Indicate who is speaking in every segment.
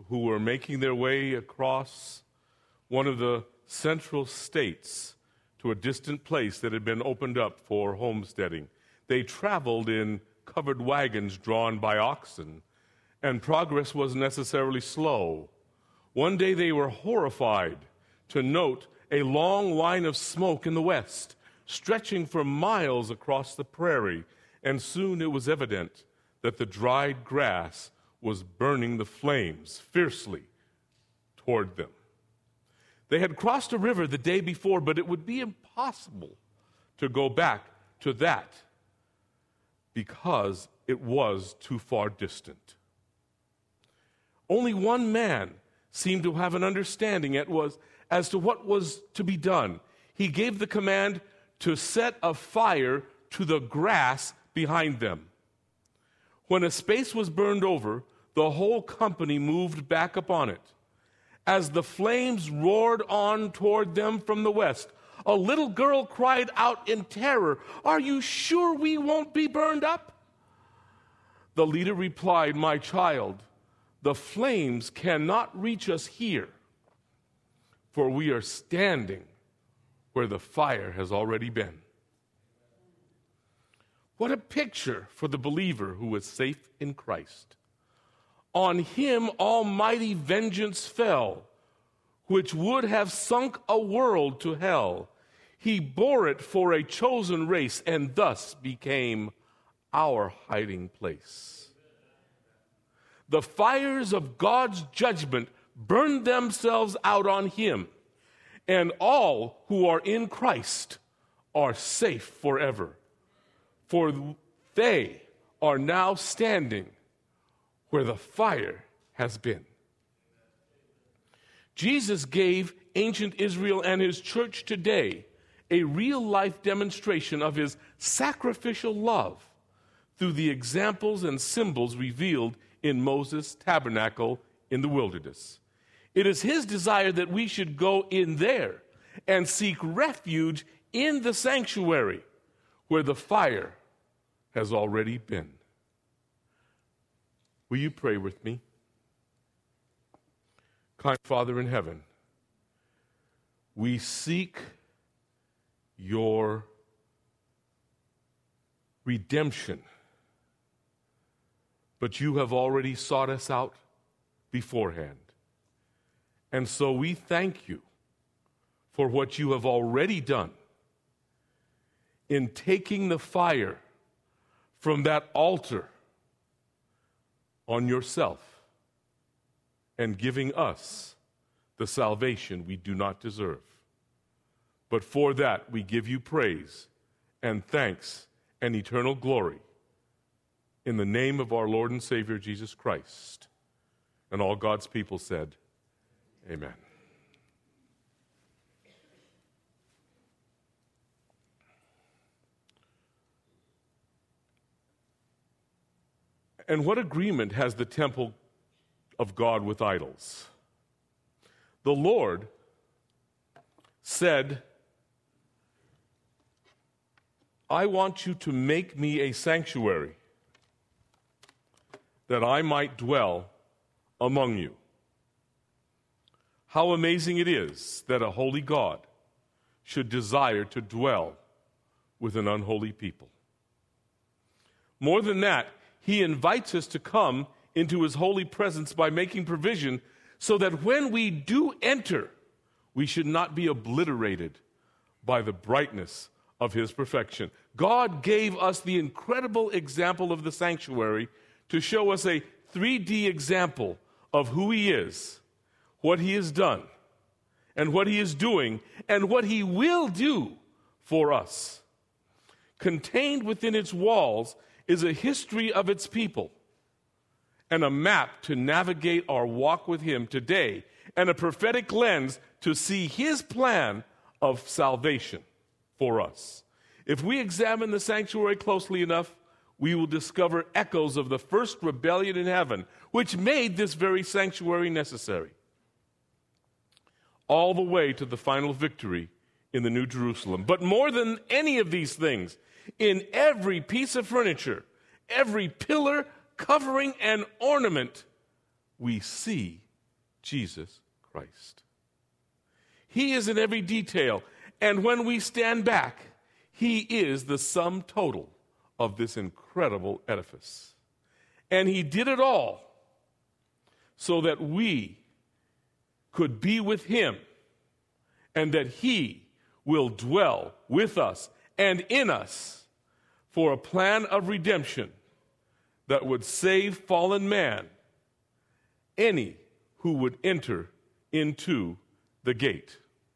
Speaker 1: who were making their way across one of the central states to a distant place that had been opened up for homesteading. They traveled in covered wagons drawn by oxen, and progress was necessarily slow. One day they were horrified to note a long line of smoke in the west, stretching for miles across the prairie, and soon it was evident that the dried grass was burning the flames fiercely toward them. They had crossed a river the day before, but it would be impossible to go back to that because it was too far distant. Only one man seemed to have an understanding as to what was to be done. He gave the command to set a fire to the grass behind them. When a space was burned over, the whole company moved back upon it. As the flames roared on toward them from the west, a little girl cried out in terror, "Are you sure we won't be burned up?" The leader replied, "My child, the flames cannot reach us here, for we are standing where the fire has already been." What a picture for the believer who is safe in Christ. On him almighty vengeance fell, which would have sunk a world to hell. He bore it for a chosen race and thus became our hiding place. The fires of God's judgment burned themselves out on him, and all who are in Christ are safe forever, for they are now standing where the fire has been. Jesus gave ancient Israel and his church today a real-life demonstration of his sacrificial love through the examples and symbols revealed in Moses' tabernacle in the wilderness. It is his desire that we should go in there and seek refuge in the sanctuary where the fire has already been. Will you pray with me? Kind Father in heaven, we seek your redemption, but you have already sought us out beforehand. And so we thank you for what you have already done in taking the fire from that altar on yourself and giving us the salvation we do not deserve. But for that we give you praise and thanks and eternal glory in the name of our Lord and Savior Jesus Christ. And all God's people said, Amen. And what agreement has the temple of God with idols? The Lord said, I want you to make me a sanctuary that I might dwell among you. How amazing it is that a holy God should desire to dwell with an unholy people. More than that, he invites us to come into his holy presence by making provision so that when we do enter, we should not be obliterated by the brightness of his perfection. God gave us the incredible example of the sanctuary to show us a 3D example of who he is, what he has done, and what he is doing, and what he will do for us. Contained within its walls is a history of its people and a map to navigate our walk with him today and a prophetic lens to see his plan of salvation for us. If we examine the sanctuary closely enough, we will discover echoes of the first rebellion in heaven, which made this very sanctuary necessary, all the way to the final victory in the New Jerusalem. But more than any of these things, in every piece of furniture, every pillar, covering, and ornament, we see Jesus Christ. He is in every detail, and when we stand back, he is the sum total of this incredible edifice. And he did it all so that we could be with him, and that he will dwell with us and in us for a plan of redemption that would save fallen man, any who would enter into the gate.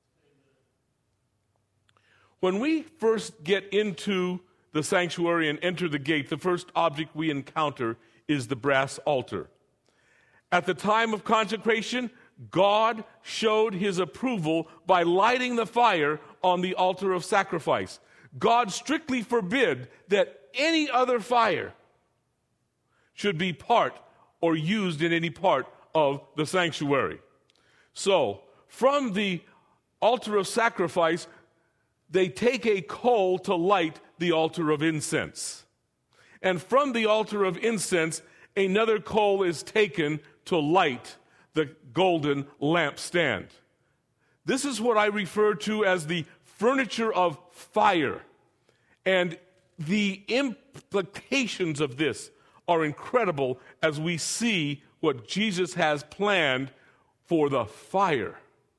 Speaker 1: When we first get into the sanctuary and enter the gate, the first object we encounter is the brass altar. At the time of consecration, God showed his approval by lighting the fire on the altar of sacrifice. God strictly forbid that any other fire should be part or used in any part of the sanctuary. So, from the altar of sacrifice, they take a coal to light the altar of incense. And from the altar of incense, another coal is taken to light the golden lampstand. This is what I refer to as the furniture of fire. And the implications of this are incredible as we see what Jesus has planned for the fire.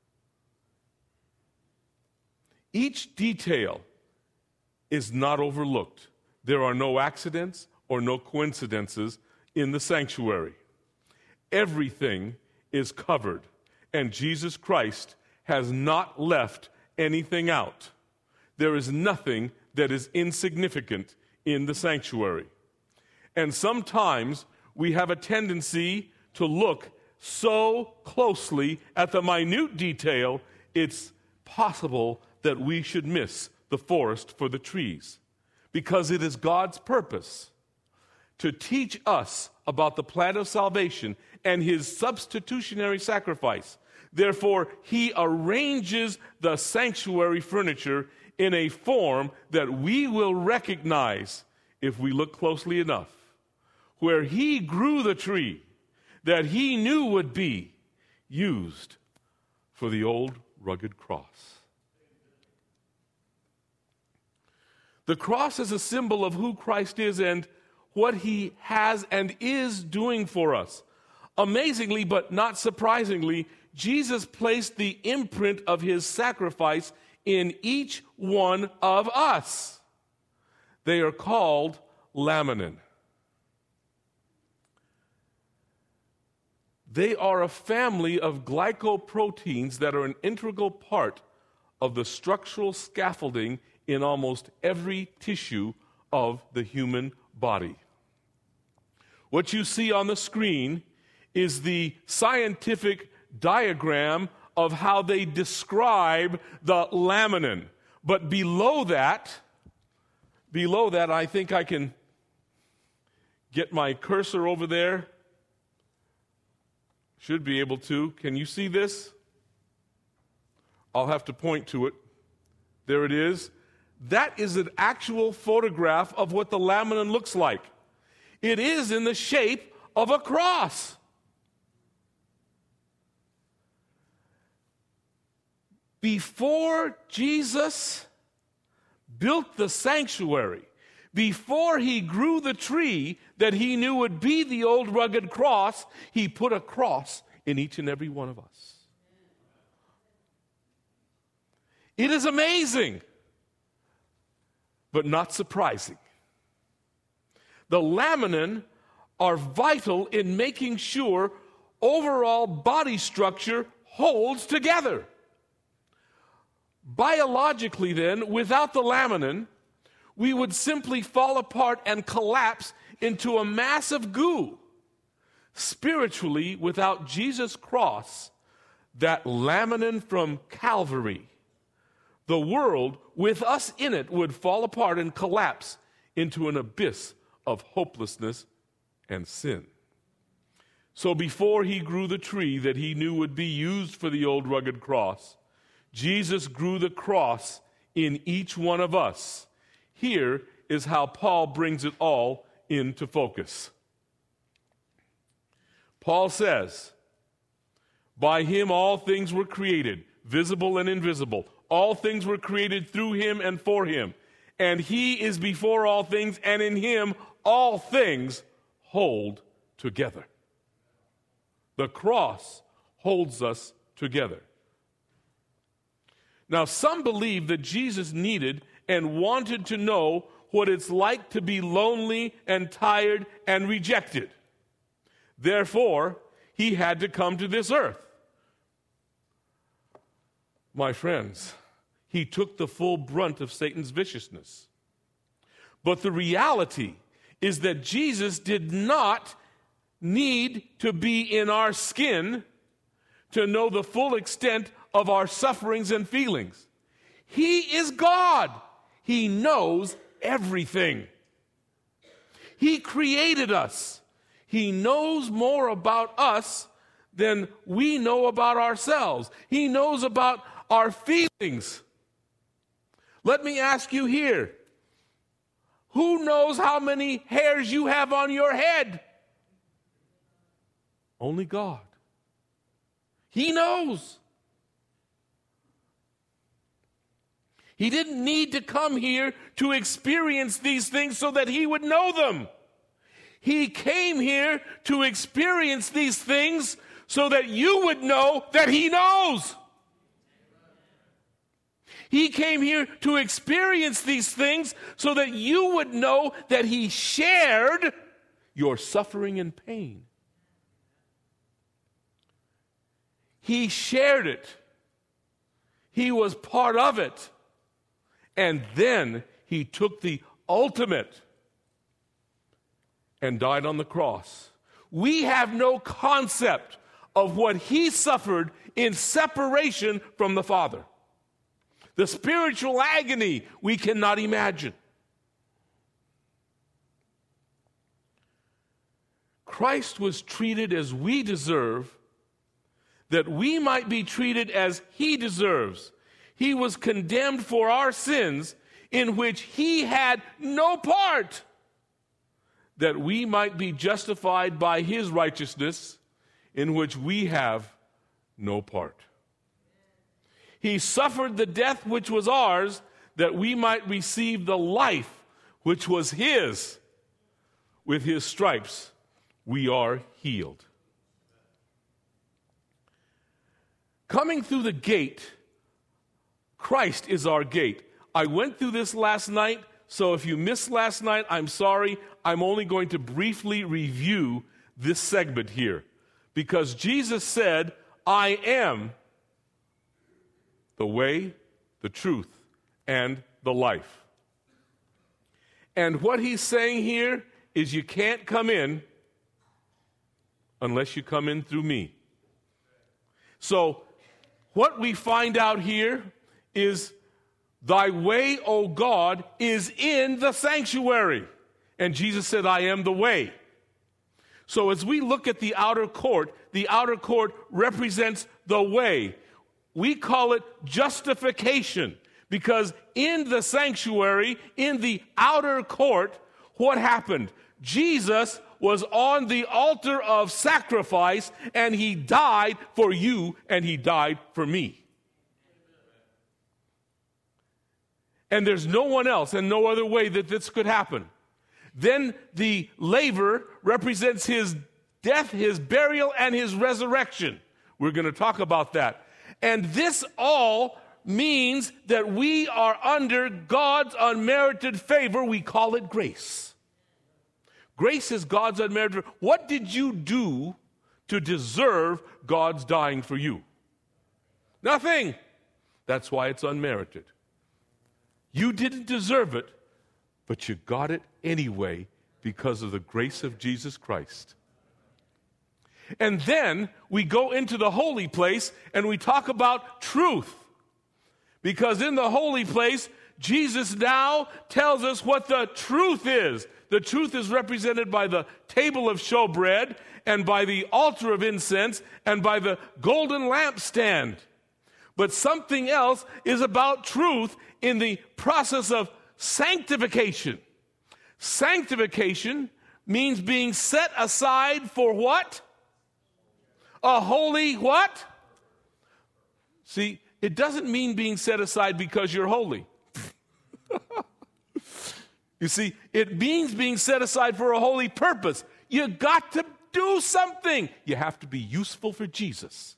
Speaker 1: Each detail is not overlooked. There are no accidents or no coincidences in the sanctuary. Everything is covered, and Jesus Christ has not left anything out. There is nothing that is insignificant in the sanctuary. And sometimes we have a tendency to look so closely at the minute detail, it's possible that we should miss the forest for the trees, because it is God's purpose to teach us about the plan of salvation and his substitutionary sacrifice. Therefore, he arranges the sanctuary furniture in a form that we will recognize if we look closely enough, where he grew the tree that he knew would be used for the old rugged cross. The cross is a symbol of who Christ is and what he has and is doing for us. Amazingly, but not surprisingly, Jesus placed the imprint of his sacrifice in each one of us. They are called laminin. They are a family of glycoproteins that are an integral part of the structural scaffolding in almost every tissue of the human body. What you see on the screen is the scientific diagram of how they describe the laminin. But below that, I think I can get my cursor over there. Should be able to. Can you see this? I'll have to point to it. There it is. That is an actual photograph of what the laminin looks like. It is in the shape of a cross. Before Jesus built the sanctuary, before he grew the tree that he knew would be the old rugged cross, he put a cross in each and every one of us. It is amazing, but not surprising. The laminin are vital in making sure overall body structure holds together. Biologically, then, without the laminin, we would simply fall apart and collapse into a mass of goo. Spiritually, without Jesus' cross, that laminin from Calvary, the world with us in it would fall apart and collapse into an abyss of hopelessness and sin. So before he grew the tree that he knew would be used for the old rugged cross, Jesus grew the cross in each one of us. Here is how Paul brings it all into focus. Paul says, By him all things were created, visible and invisible. All things were created through him and for him. And he is before all things, and in him all things hold together. The cross holds us together. Now, some believe that Jesus needed and wanted to know what it's like to be lonely and tired and rejected. Therefore, he had to come to this earth. My friends, he took the full brunt of Satan's viciousness. But the reality is that Jesus did not need to be in our skin to know the full extent of our sufferings and feelings. He is God. He knows everything. He created us. He knows more about us than we know about ourselves. He knows about our feelings. Let me ask you here, who knows how many hairs you have on your head? Only God. He knows. He didn't need to come here to experience these things so that he would know them. He came here to experience these things so that you would know that he knows. He came here to experience these things so that you would know that he shared your suffering and pain. He shared it. He was part of it. And then he took the ultimate and died on the cross. We have no concept of what he suffered in separation from the Father. The spiritual agony we cannot imagine. Christ was treated as we deserve, that we might be treated as he deserves. He was condemned for our sins, in which he had no part, that we might be justified by his righteousness, in which we have no part. He suffered the death which was ours, that we might receive the life which was his. With his stripes we are healed. Coming through the gate, Christ is our gate. I went through this last night, so if you missed last night, I'm sorry. I'm only going to briefly review this segment here. Because Jesus said, I am the way, the truth, and the life. And what he's saying here is you can't come in unless you come in through me. So what we find out here is thy way, O God, is in the sanctuary. And Jesus said, I am the way. So as we look at the outer court represents the way. We call it justification, because in the sanctuary, in the outer court, what happened? Jesus was on the altar of sacrifice, and he died for you, and he died for me. And there's no one else and no other way that this could happen. Then the laver represents his death, his burial, and his resurrection. We're going to talk about that. And this all means that we are under God's unmerited favor. We call it grace. Grace is God's unmerited favor. What did you do to deserve God's dying for you? Nothing. That's why it's unmerited. You didn't deserve it, but you got it anyway because of the grace of Jesus Christ. And then we go into the holy place and we talk about truth. Because in the holy place, Jesus now tells us what the truth is. The truth is represented by the table of showbread and by the altar of incense and by the golden lampstand. But something else is about truth in the process of sanctification. Sanctification means being set aside for what? a holy what? See, it doesn't mean being set aside because you're holy. You see, it means being set aside for a holy purpose. You got to do something. You have to be useful for Jesus.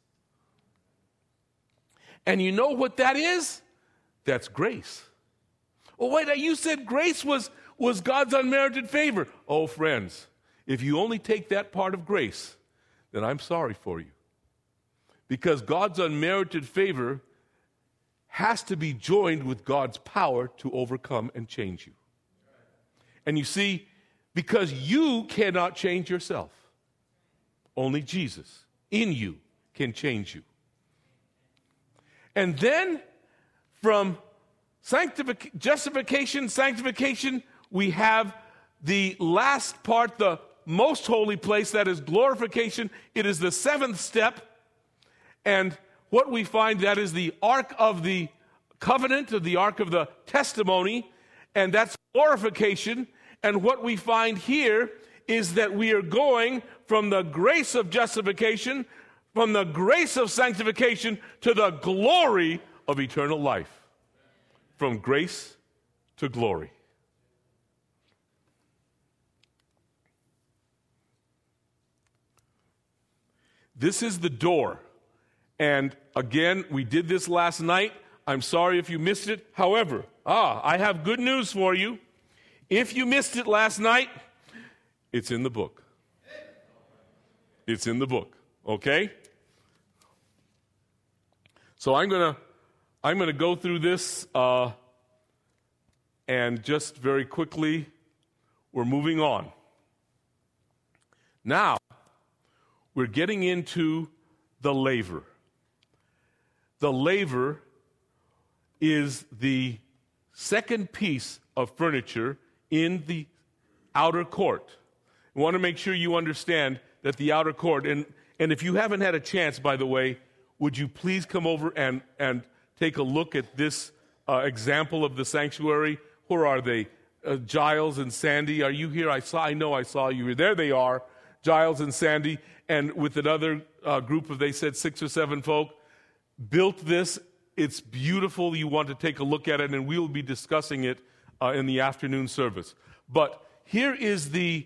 Speaker 1: And you know what that is? That's grace. Oh, wait, you said grace was God's unmerited favor. Oh, friends, if you only take that part of grace, then I'm sorry for you. Because God's unmerited favor has to be joined with God's power to overcome and change you. And you see, because you cannot change yourself, only Jesus in you can change you. And then from justification, sanctification, we have the last part, the most holy place, that is glorification. It is the seventh step. And what we find, that is the Ark of the Covenant, or the Ark of the Testimony, and that's glorification. And what we find here is that we are going from the grace of justification, from the grace of sanctification, to the glory of eternal life. From grace to glory. This is the door. And again, we did this last night. I'm sorry if you missed it. However, I have good news for you. If you missed it last night, it's in the book. It's in the book, okay? So I'm going to go through this and just very quickly, we're moving on. Now, we're getting into the laver. The laver is the second piece of furniture in the outer court. I want to make sure you understand that the outer court, and if you haven't had a chance, by the way, would you please come over and take a look at this example of the sanctuary? Where are they? Giles and Sandy, are you here? I know I saw you here. There they are, Giles and Sandy, and with another group of, they said, 6 or 7 folk, built this. It's beautiful. You want to take a look at it, and we will be discussing it in the afternoon service. But here is the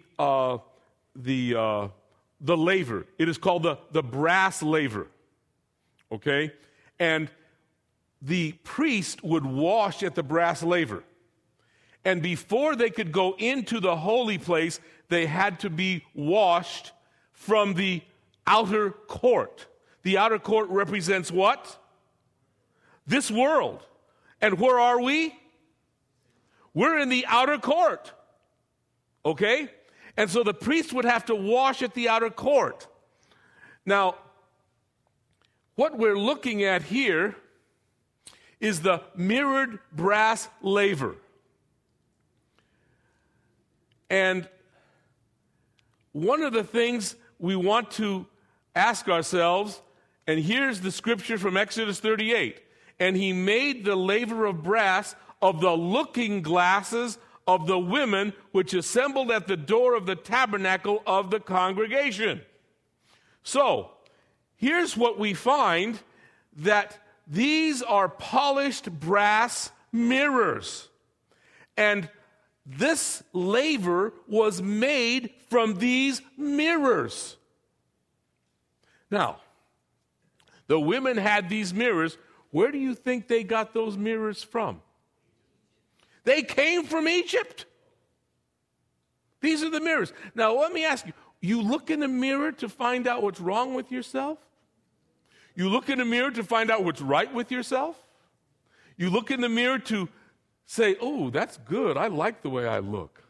Speaker 1: laver. It is called the brass laver. Okay? And the priest would wash at the brass laver. And before they could go into the holy place, they had to be washed from the outer court. The outer court represents what? This world. And where are we? We're in the outer court. Okay? And so the priest would have to wash at the outer court. Now, what we're looking at here is the mirrored brass laver. And one of the things we want to ask ourselves, and here's the scripture from Exodus 38, and he made the laver of brass of the looking glasses of the women which assembled at the door of the tabernacle of the congregation. So, here's what we find, that these are polished brass mirrors. And this laver was made from these mirrors. Now, the women had these mirrors. Where do you think they got those mirrors from? They came from Egypt. These are the mirrors. Now, let me ask you, you look in the mirror to find out what's wrong with yourself? You look in the mirror to find out what's right with yourself? You look in the mirror to say, oh, that's good. I like the way I look.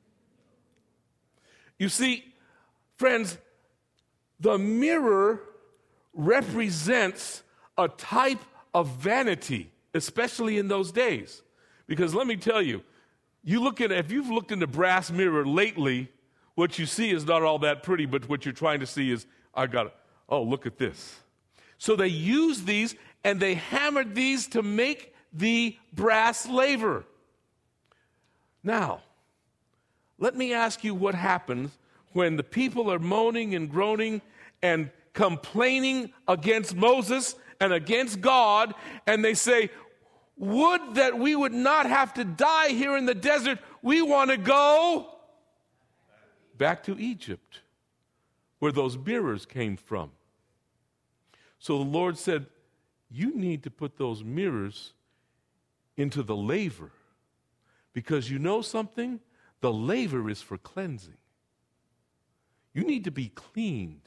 Speaker 1: You see, friends, the mirror represents a type of vanity, especially in those days. Because let me tell you, if you've looked in the brass mirror lately, what you see is not all that pretty, but what you're trying to see is, look at this. So they used these, and they hammered these to make the brass laver. Now, let me ask you what happens when the people are moaning and groaning and complaining against Moses and against God, and they say, would that we would not have to die here in the desert. We want to go back to Egypt, where those mirrors came from. So the Lord said, you need to put those mirrors into the laver, because you know something? The laver is for cleansing. You need to be cleaned.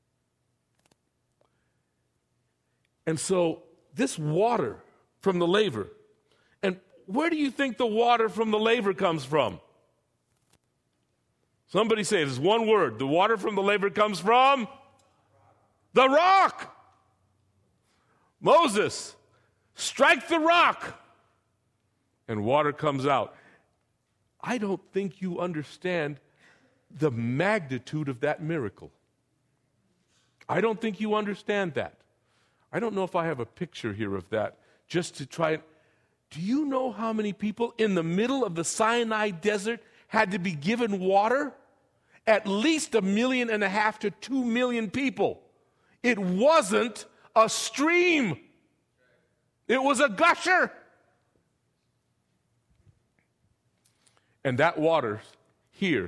Speaker 1: And so this water from the laver, and where do you think the water from the laver comes from? Somebody say it is one word. The water from the laver comes from the rock. Moses, strike the rock, and water comes out. I don't think you understand the magnitude of that miracle. I don't think you understand that. I don't know if I have a picture here of that, just to try it. Do you know how many people in the middle of the Sinai desert had to be given water? At least 1.5 million to 2 million people. It wasn't a stream. It was a gusher. And that water's here.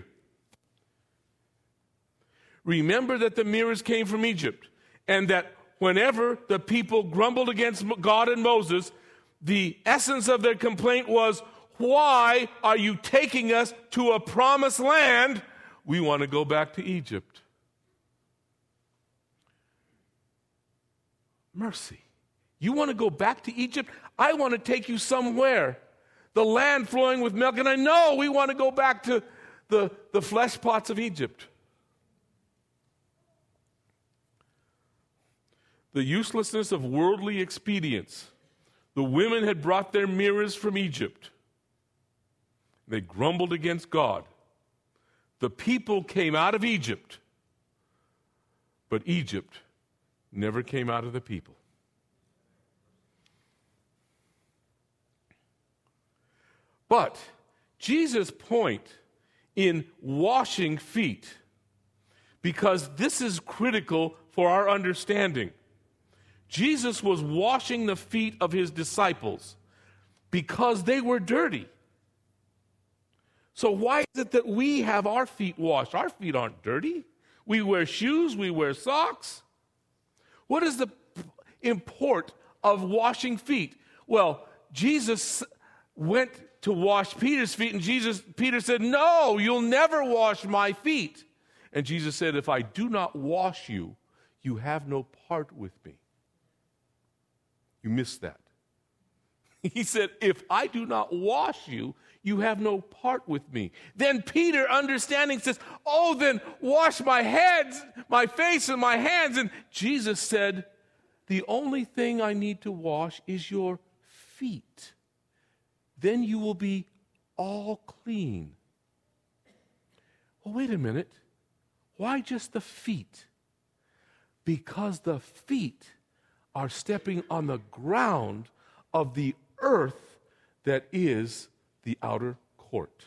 Speaker 1: Remember that the mirrors came from Egypt, and that whenever the people grumbled against God and Moses, the essence of their complaint was, why are you taking us to a promised land? We want to go back to Egypt. Mercy. You want to go back to Egypt? I want to take you somewhere. The land flowing with milk. And I know we want to go back to the flesh pots of Egypt. The uselessness of worldly expedients. The women had brought their mirrors from Egypt. They grumbled against God. The people came out of Egypt, but Egypt never came out of the people. But Jesus' point in washing feet, because this is critical for our understanding. Jesus was washing the feet of his disciples because they were dirty. So why is it that we have our feet washed? Our feet aren't dirty. We wear shoes, we wear socks. What is the import of washing feet? Well, Jesus went to wash Peter's feet, and Peter said, no, you'll never wash my feet. And Jesus said, if I do not wash you, you have no part with me. You missed that. He said, if I do not wash you, you have no part with me. Then Peter, understanding, says, oh, then wash my head, my face, and my hands. And Jesus said, the only thing I need to wash is your feet. Then you will be all clean. Well, wait a minute. Why just the feet? Because the feet are stepping on the ground of the earth that is the outer court.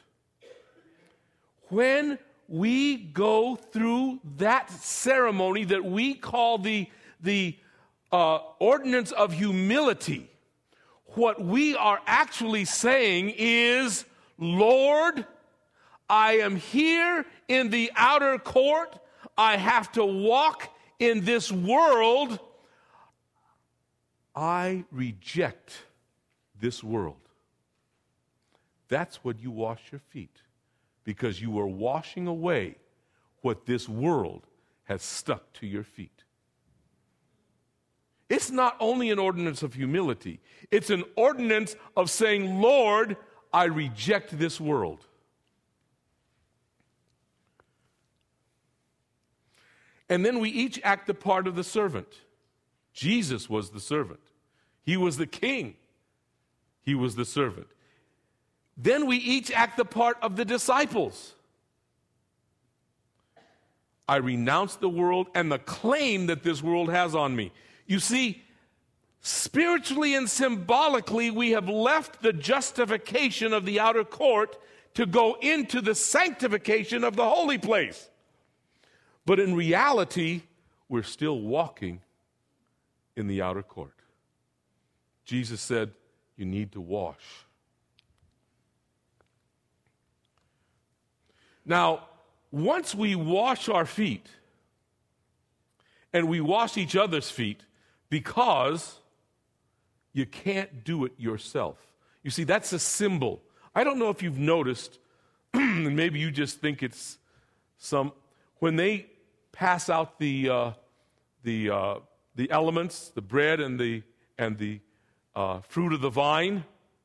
Speaker 1: When we go through that ceremony that we call the ordinance of humility, what we are actually saying is, Lord, I am here in the outer court. I have to walk in this world. I reject this world. That's when you wash your feet, because you are washing away what this world has stuck to your feet. It's not only an ordinance of humility, it's an ordinance of saying, Lord, I reject this world. And then we each act the part of the servant. Jesus was the servant. He was the king. He was the servant. Then we each act the part of the disciples. I renounce the world and the claim that this world has on me. You see, spiritually and symbolically, we have left the justification of the outer court to go into the sanctification of the holy place. But in reality, we're still walking in the outer court. Jesus said, you need to wash. Now, once we wash our feet, and we wash each other's feet, because you can't do it yourself. You see, that's a symbol. I don't know if you've noticed, and maybe you just think it's when they pass out the elements, the bread and the fruit of the vine,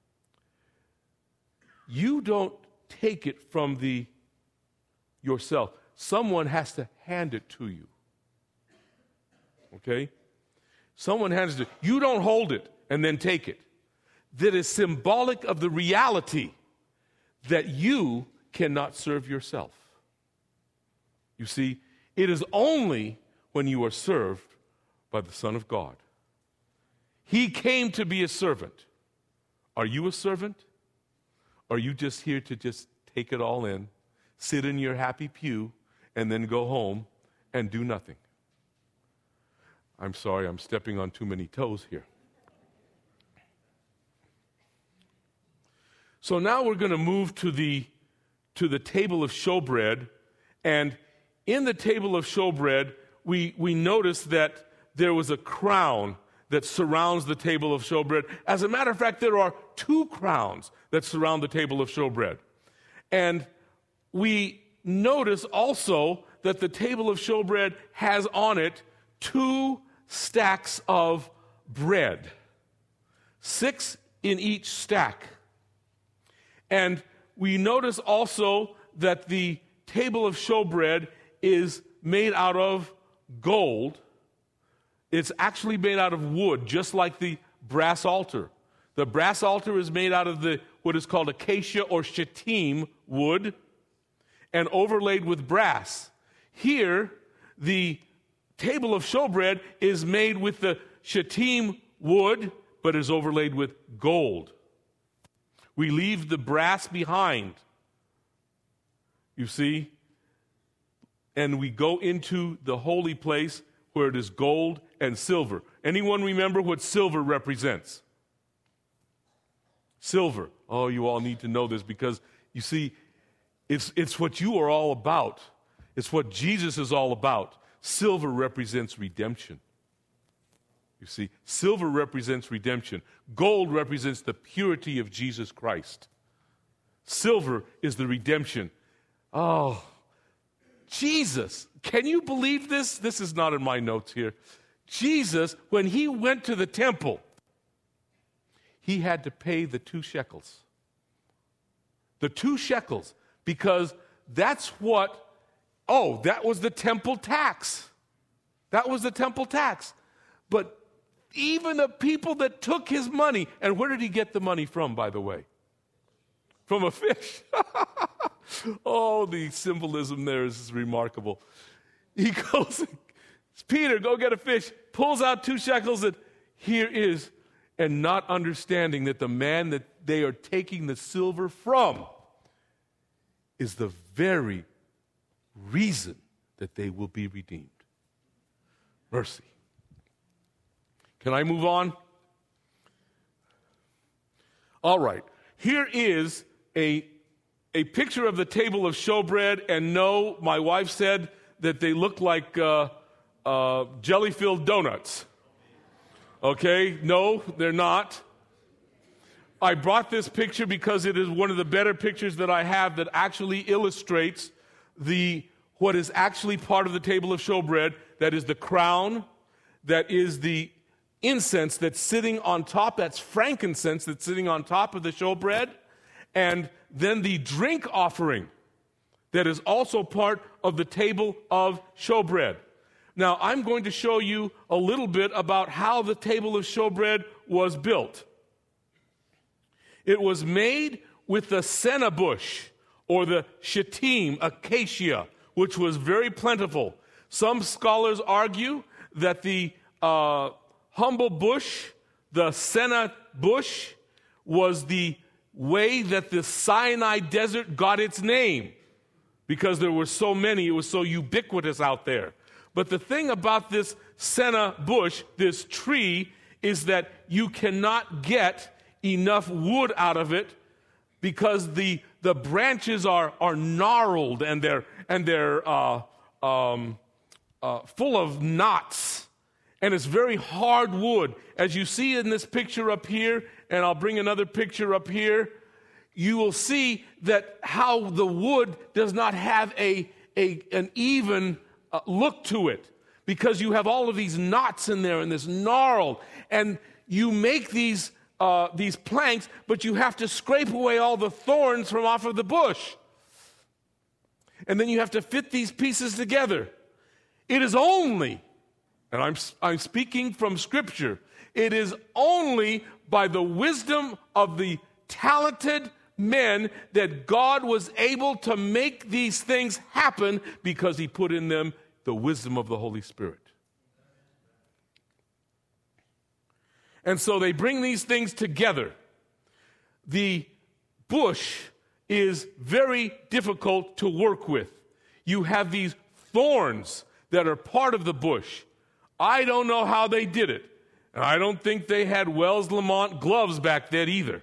Speaker 1: you don't take it from yourself. Someone has to hand it to you. Okay? Someone hands it. You don't hold it and then take it. That is symbolic of the reality that you cannot serve yourself. You see, it is only when you are served by the Son of God. He came to be a servant. Are you a servant? Or are you just here to just take it all in, sit in your happy pew, and then go home and do nothing? I'm sorry, I'm stepping on too many toes here. So now we're going to move to the table of showbread, and in the table of showbread, we notice that there was a crown that surrounds the table of showbread. As a matter of fact, there are 2 crowns that surround the table of showbread. And we notice also that the table of showbread has on it 2 stacks of bread, 6 in each stack. And we notice also that the table of showbread is made out of gold. It's actually made out of wood, just like the brass altar. The brass altar is made out of what is called acacia or shittim wood and overlaid with brass. Here, the table of showbread is made with the shittim wood, but is overlaid with gold. We leave the brass behind, you see, and we go into the holy place where it is gold and silver. Anyone remember what silver represents? Silver. Oh, you all need to know this because, you see, it's what you are all about. It's what Jesus is all about. Silver represents redemption. You see, silver represents redemption. Gold represents the purity of Jesus Christ. Silver is the redemption. Oh, Jesus. Can you believe this? This is not in my notes here. Jesus, when he went to the temple, he had to pay the 2 shekels. The 2 shekels, because that's that was the temple tax. That was the temple tax. But even the people that took his money, and where did he get the money from, by the way? From a fish. Oh, the symbolism there is remarkable. He goes, Peter, go get a fish, pulls out 2 shekels, and here is, and not understanding that the man that they are taking the silver from is the very reason that they will be redeemed. Mercy. Can I move on? All right. Here is a picture of the table of showbread, and no, my wife said that they look like jelly-filled donuts. Okay? No, they're not. I brought this picture because it is one of the better pictures that I have that actually illustrates what is actually part of the table of showbread. That is the crown, that is the incense that's sitting on top, that's frankincense that's sitting on top of the showbread, and then the drink offering that is also part of the table of showbread. Now, I'm going to show you a little bit about how the table of showbread was built. It was made with the senna bush, or the shittim, acacia, which was very plentiful. Some scholars argue that the humble bush, the senna bush, was the way that the Sinai desert got its name, because there were so many, it was so ubiquitous out there. But the thing about this senna bush, this tree, is that you cannot get enough wood out of it because the branches are gnarled and they're full of knots, and it's very hard wood. As you see in this picture up here, and I'll bring another picture up here, you will see that how the wood does not have an even look to it, because you have all of these knots in there and this gnarled, and you make these planks, but you have to scrape away all the thorns from off of the bush. And then you have to fit these pieces together. It is only, and I'm speaking from Scripture, it is only by the wisdom of the talented men that God was able to make these things happen, because he put in them the wisdom of the Holy Spirit. And so they bring these things together. The bush is very difficult to work with. You have these thorns that are part of the bush. I don't know how they did it. And I don't think they had Wells Lamont gloves back then either.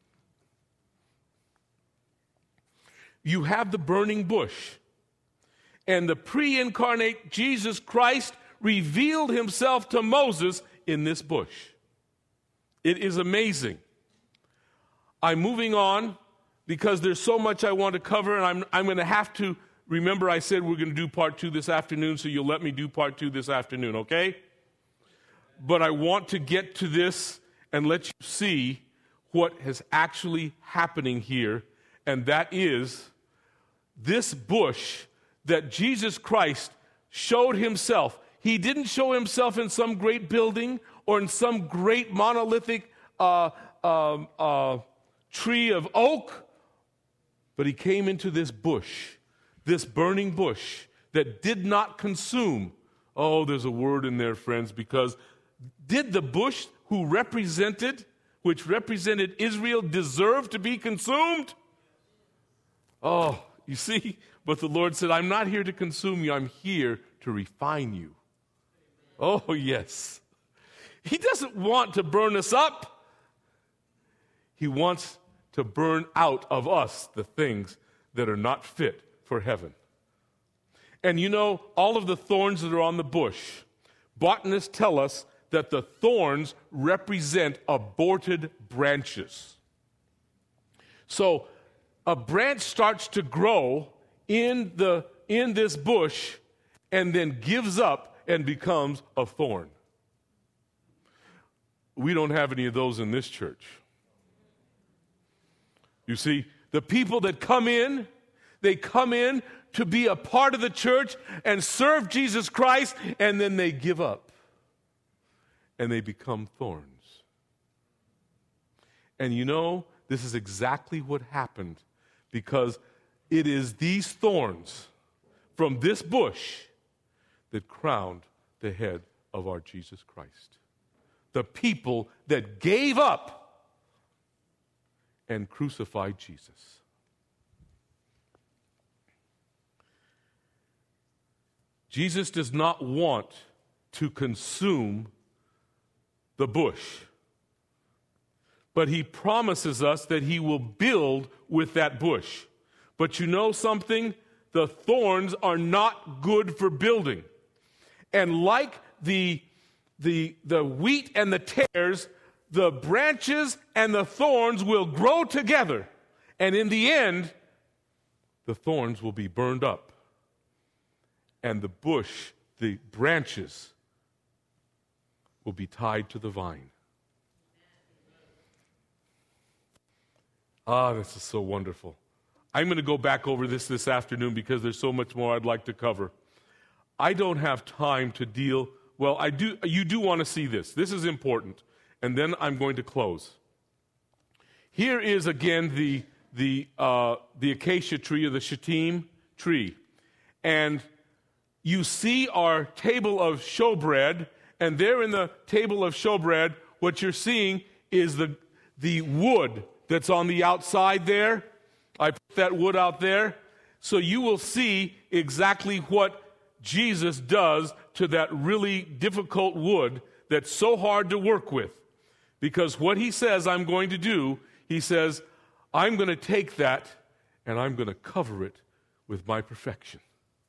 Speaker 1: You have the burning bush. And the pre-incarnate Jesus Christ revealed himself to Moses in this bush. It is amazing. I'm moving on because there's so much I want to cover, and I'm going to have to remember I said we're going to do part 2 this afternoon, so you'll let me do part 2 this afternoon, okay? But I want to get to this and let you see what is actually happening here, and that is this bush that Jesus Christ showed himself. He didn't show himself in some great building or in some great monolithic tree of oak, but he came into this bush, this burning bush that did not consume. Oh, there's a word in there, friends, because did the bush which represented Israel, deserve to be consumed? Oh, you see, but the Lord said, I'm not here to consume you, I'm here to refine you. Oh, yes. He doesn't want to burn us up. He wants to burn out of us the things that are not fit for heaven. And you know, all of the thorns that are on the bush, botanists tell us that the thorns represent aborted branches. So a branch starts to grow in this bush and then gives up and becomes a thorn. We don't have any of those in this church. You see, the people that come in, they come in to be a part of the church and serve Jesus Christ, and then they give up and they become thorns. And you know, this is exactly what happened, because it is these thorns from this bush that crowned the head of our Jesus Christ. The people that gave up and crucified Jesus. Jesus does not want to consume the bush, but he promises us that he will build with that bush. But you know something? The thorns are not good for building. And like the wheat and the tares, the branches and the thorns will grow together. And in the end, the thorns will be burned up. And the bush, the branches, will be tied to the vine. Ah, this is so wonderful. I'm going to go back over this afternoon because there's so much more I'd like to cover. I don't have time to deal. Well, I do. You do want to see this. This is important. And then I'm going to close. Here is again the acacia tree, or the shittim tree. And you see our table of showbread, and there in the table of showbread, what you're seeing is the wood that's on the outside there. I put that wood out there. So you will see exactly what Jesus does to that really difficult wood that's so hard to work with. Because what he says I'm going to do, he says, I'm going to take that and I'm going to cover it with my perfection.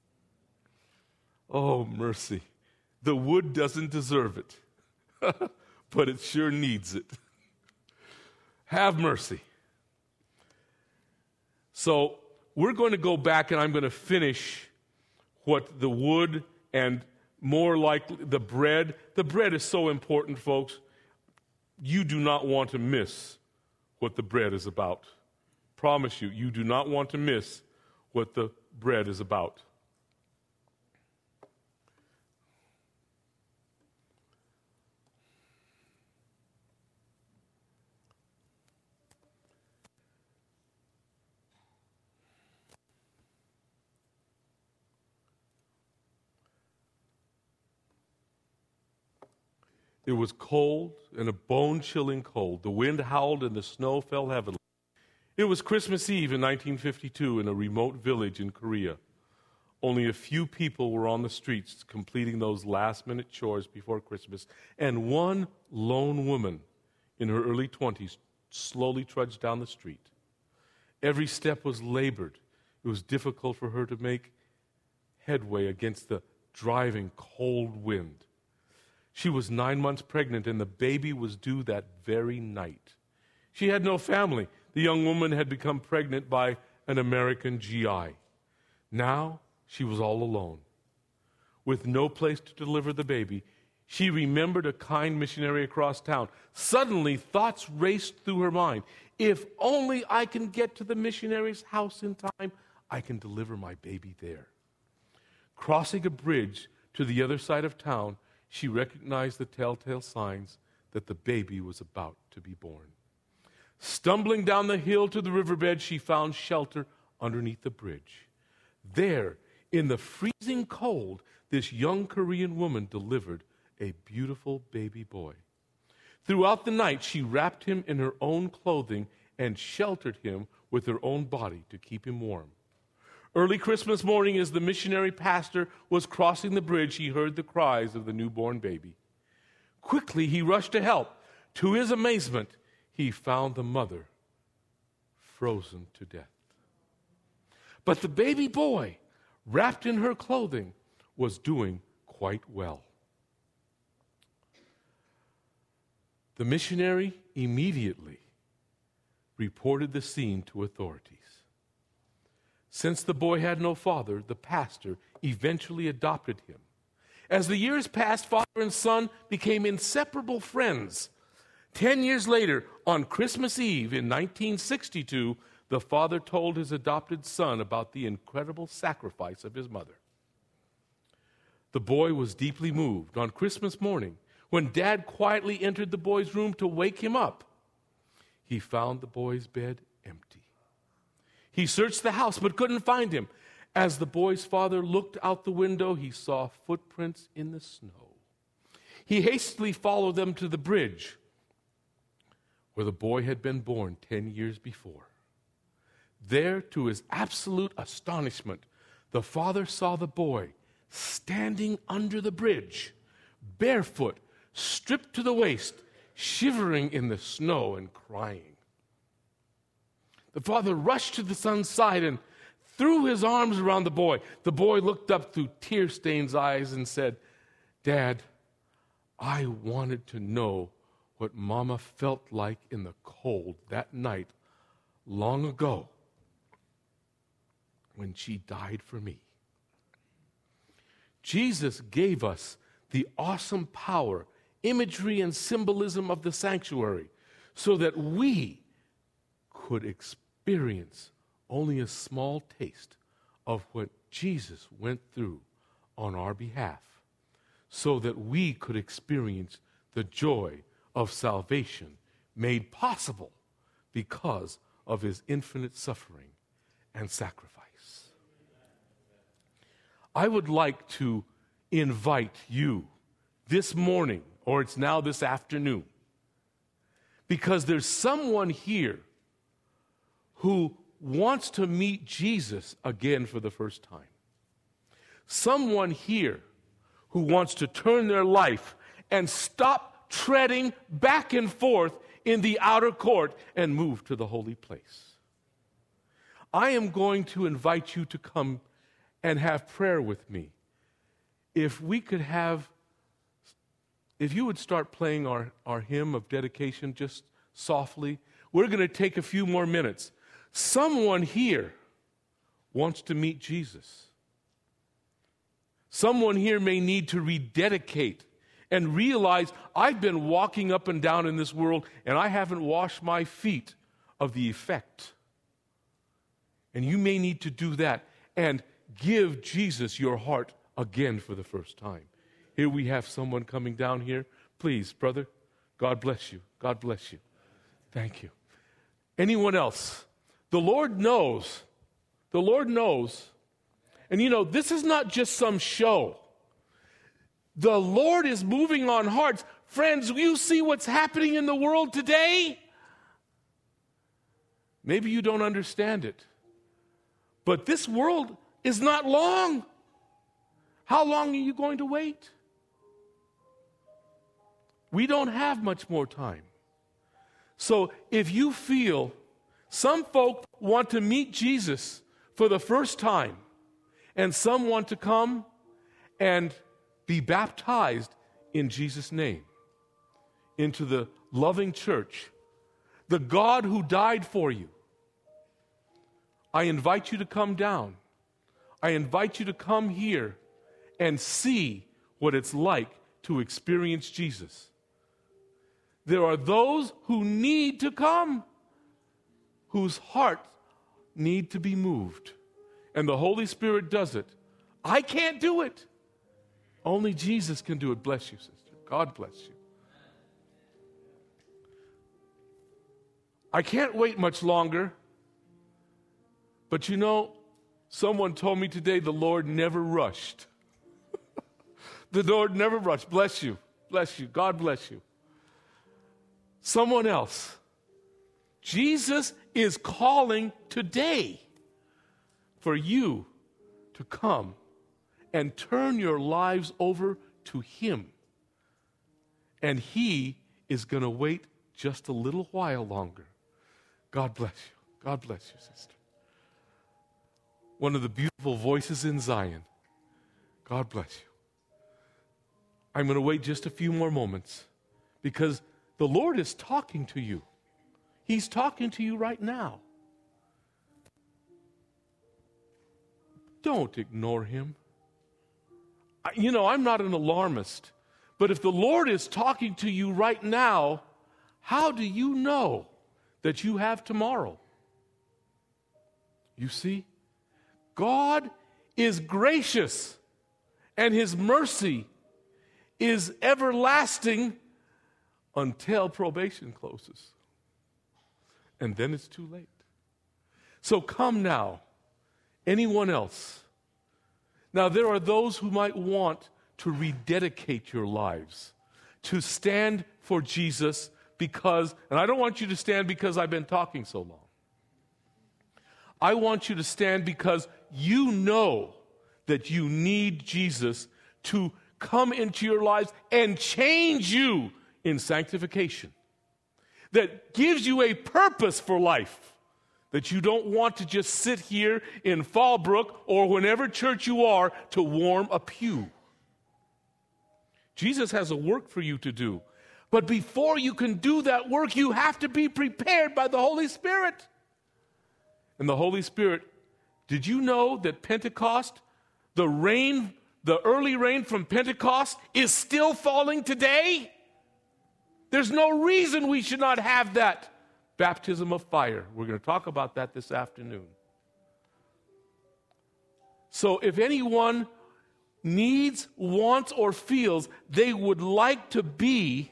Speaker 1: Oh, mercy. The wood doesn't deserve it, but it sure needs it. Have mercy. So we're going to go back and I'm going to finish what the wood and more like the bread. The bread is so important, folks. You do not want to miss what the bread is about. Promise you, you do not want to miss what the bread is about. It was cold and a bone-chilling cold. The wind howled and the snow fell heavily. It was Christmas Eve in 1952 in a remote village in Korea. Only a few people were on the streets completing those last-minute chores before Christmas, and one lone woman in her early 20s slowly trudged down the street. Every step was labored. It was difficult for her to make headway against the driving cold wind. She was 9 months pregnant, and the baby was due that very night. She had no family. The young woman had become pregnant by an American GI. Now she was all alone. With no place to deliver the baby, she remembered a kind missionary across town. Suddenly, thoughts raced through her mind. If only I can get to the missionary's house in time, I can deliver my baby there. Crossing a bridge to the other side of town, she recognized the telltale signs that the baby was about to be born. Stumbling down the hill to the riverbed, she found shelter underneath the bridge. There, in the freezing cold, this young Korean woman delivered a beautiful baby boy. Throughout the night, she wrapped him in her own clothing and sheltered him with her own body to keep him warm. Early Christmas morning, as the missionary pastor was crossing the bridge, he heard the cries of the newborn baby. Quickly, he rushed to help. To his amazement, he found the mother frozen to death. But the baby boy, wrapped in her clothing, was doing quite well. The missionary immediately reported the scene to authorities. Since the boy had no father, the pastor eventually adopted him. As the years passed, father and son became inseparable friends. 10 years later, on Christmas Eve in 1962, the father told his adopted son about the incredible sacrifice of his mother. The boy was deeply moved. On Christmas morning, when Dad quietly entered the boy's room to wake him up, he found the boy's bed empty. He searched the house but couldn't find him. As the boy's father looked out the window, he saw footprints in the snow. He hastily followed them to the bridge where the boy had been born 10 years before. There, to his absolute astonishment, the father saw the boy standing under the bridge, barefoot, stripped to the waist, shivering in the snow and crying. The father rushed to the son's side and threw his arms around the boy. The boy looked up through tear-stained eyes and said, "Dad, I wanted to know what Mama felt like in the cold that night long ago when she died for me." Jesus gave us the awesome power, imagery, and symbolism of the sanctuary so that we could experience only a small taste of what Jesus went through on our behalf, so that we could experience the joy of salvation made possible because of his infinite suffering and sacrifice. I would like to invite you this morning, or it's now this afternoon, because there's someone here who wants to meet Jesus again for the first time. someone here who wants to turn their life and stop treading back and forth in the outer court and move to the holy place. I am going to invite you to come and have prayer with me. If you would start playing our hymn of dedication just softly, we're going to take a few more minutes. Someone here wants to meet Jesus. Someone here may need to rededicate and realize, I've been walking up and down in this world and I haven't washed my feet of the effect. And you may need to do that and give Jesus your heart again for the first time. Here we have someone coming down here. Please, brother, God bless you. God bless you. Thank you. Anyone else? The Lord knows. The Lord knows. And you know, this is not just some show. The Lord is moving on hearts. Friends, you see what's happening in the world today? Maybe you don't understand it. But this world is not long. How long are you going to wait? We don't have much more time. So if you feel some folk want to meet Jesus for the first time, and some want to come and be baptized in Jesus' name into the loving church, the God who died for you, I invite you to come down. I invite you to come here and see what it's like to experience Jesus. There are those who need to come, whose hearts need to be moved. And the Holy Spirit does it. I can't do it. Only Jesus can do it. Bless you, sister. God bless you. I can't wait much longer. But you know, someone told me today the Lord never rushed. The Lord never rushed. Bless you. Bless you. God bless you. Someone else. Jesus is calling today for you to come and turn your lives over to Him. And He is going to wait just a little while longer. God bless you. God bless you, sister. One of the beautiful voices in Zion. God bless you. I'm going to wait just a few more moments because the Lord is talking to you. He's talking to you right now. Don't ignore Him. You know, I'm not an alarmist, but if the Lord is talking to you right now, how do you know that you have tomorrow? You see, God is gracious and His mercy is everlasting until probation closes. And then it's too late. So come now. Anyone else? Now, there are those who might want to rededicate your lives, to stand for Jesus because, and I don't want you to stand because I've been talking so long. I want you to stand because you know that you need Jesus to come into your lives and change you in sanctification. That gives you a purpose for life. That you don't want to just sit here in Fallbrook or whenever church you are to warm a pew. Jesus has a work for you to do. But before you can do that work, you have to be prepared by the Holy Spirit. And the Holy Spirit, did you know that Pentecost, the early rain from Pentecost is still falling today? There's no reason we should not have that baptism of fire. We're going to talk about that this afternoon. So if anyone needs, wants, or feels they would like to be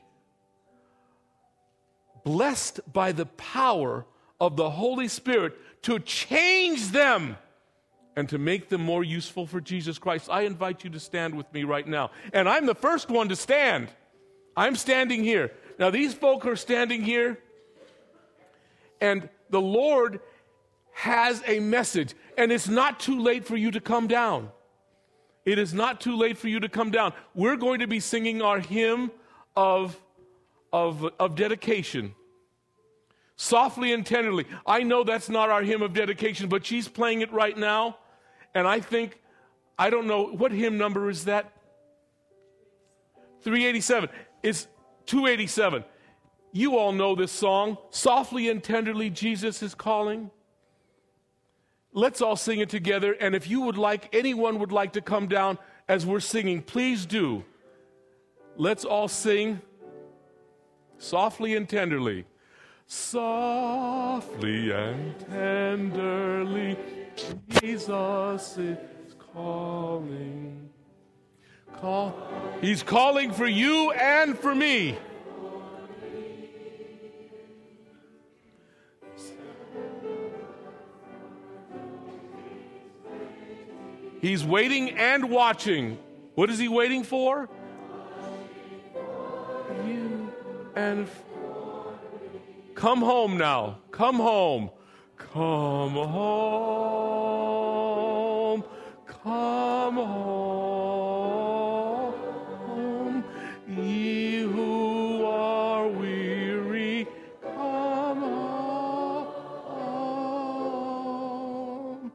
Speaker 1: blessed by the power of the Holy Spirit to change them and to make them more useful for Jesus Christ, I invite you to stand with me right now. And I'm the first one to stand. I'm standing here. Now these folk are standing here. And the Lord has a message, and it's not too late for you to come down. It is not too late for you to come down. We're going to be singing our hymn of dedication. Softly and tenderly. I know that's not our hymn of dedication, but she's playing it right now. And I don't know, what hymn number is that? 387. It's 287. You all know this song. Softly and tenderly, Jesus is calling. Let's all sing it together. And if anyone would like to come down as we're singing, please do. Let's all sing softly and tenderly. Softly and tenderly, Jesus is calling. He's calling for you and for me. He's waiting and watching. What is he waiting for? You and come home now. Come home. Come home. Come home. Ye who are weary, come home.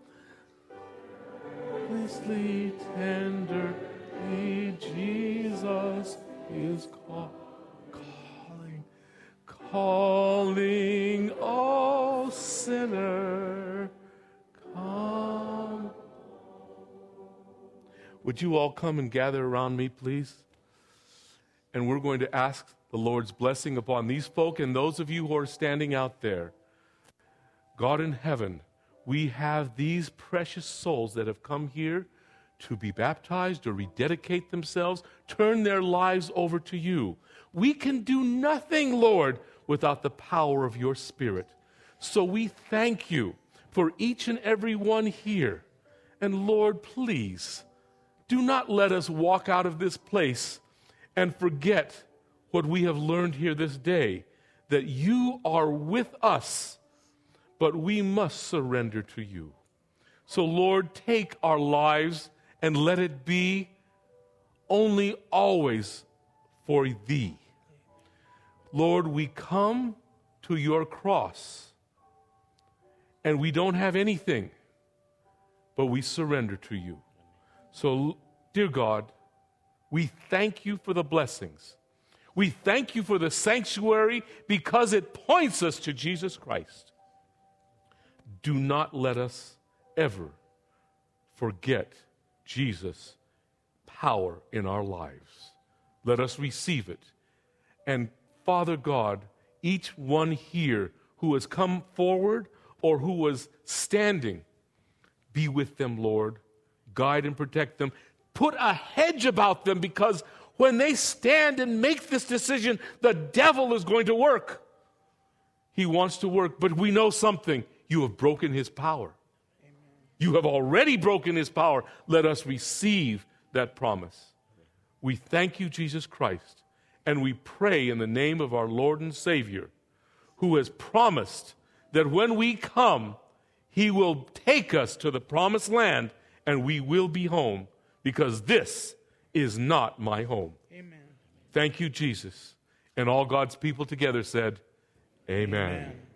Speaker 1: Pleasely, tenderly, Jesus is calling, oh sinner, come. Would you all come and gather around me, please? And we're going to ask the Lord's blessing upon these folk and those of you who are standing out there. God in heaven, we have these precious souls that have come here to be baptized or rededicate themselves, turn their lives over to you. We can do nothing, Lord, without the power of your Spirit. So we thank you for each and every one here. And Lord, please, do not let us walk out of this place and forget what we have learned here this day, that you are with us, but we must surrender to you. So Lord, take our lives and let it be only always for thee. Lord, we come to your cross and we don't have anything, but we surrender to you. So, dear God, we thank you for the blessings. We thank you for the sanctuary because it points us to Jesus Christ. Do not let us ever forget Jesus' power in our lives. Let us receive it. And Father God, each one here who has come forward or who was standing, be with them, Lord. Guide and protect them. Put a hedge about them, because when they stand and make this decision, the devil is going to work. He wants to work, but we know something. You have broken his power. Amen. You have already broken his power. Let us receive that promise. We thank you, Jesus Christ, and we pray in the name of our Lord and Savior, who has promised that when we come, he will take us to the promised land and we will be home, because this is not my home.
Speaker 2: Amen.
Speaker 1: Thank you, Jesus. And all God's people together said, Amen. Amen.